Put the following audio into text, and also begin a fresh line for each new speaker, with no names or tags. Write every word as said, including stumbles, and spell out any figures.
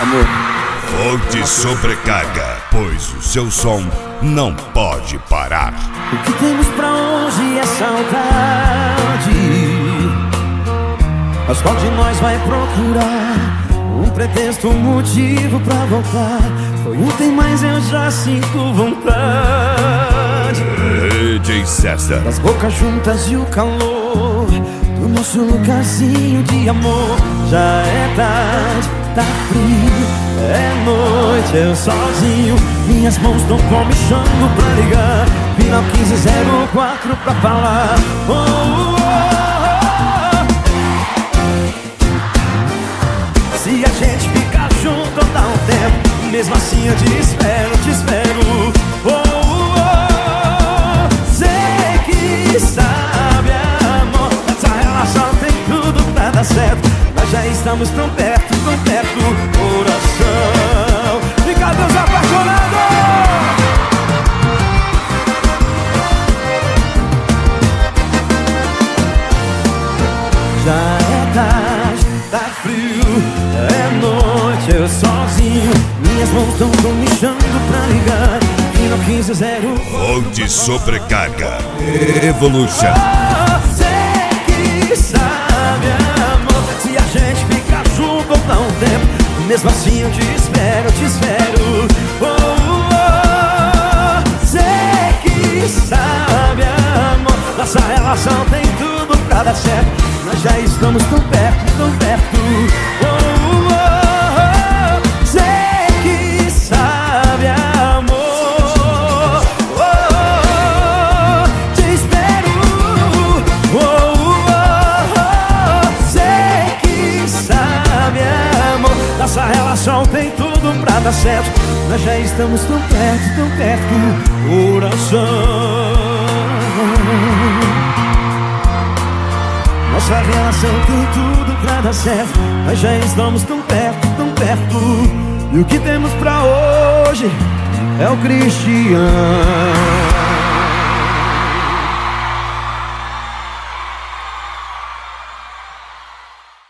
Amor.
Fonte sobrecarga, pois o seu som não pode parar.
O que temos pra hoje é saudade, mas qual de nós vai procurar um pretexto, um motivo pra voltar? Foi ontem, mas eu já sinto vontade.
D J César.
Das bocas juntas e o calor do nosso lugarzinho de amor. Já é tarde, tá frio, é noite, eu sozinho. Minhas mãos tão comichando pra ligar. Final quinze zero quatro pra falar. Oh, oh, oh. Se a gente ficar junto dá um tempo, mesmo assim eu te espero, te espero. Oh, oh, oh. Sei que sabe, amor, essa relação tem tudo pra dar certo. Nós já estamos tão perto, tão perto, coração. Fica Deus apaixonado. Já é tarde, tá frio, é noite, eu sozinho. Minhas mãos tão comichando pra ligar. Final quinze zero.
Fonte sobrecarga Evolution.
Oh, sei que sabe, amor, se a gente ficar junto ou dá um tempo, mesmo assim eu te espero, te espero. Oh, oh, oh. Sei que sabe, amor, nossa relação tem tudo pra dar certo. Nós já estamos tão perto, tão perto. Oh, oh, oh. Sei que sabe, amor. Oh, oh, oh. Te espero. Oh, oh, oh. Sei que sabe, amor, nossa relação tem tudo pra dar certo. Nós já estamos tão perto, tão perto, coração. Nossa relação tem tudo pra dar certo. Nós já estamos tão perto, tão perto. E o que temos pra hoje é o Cristiano.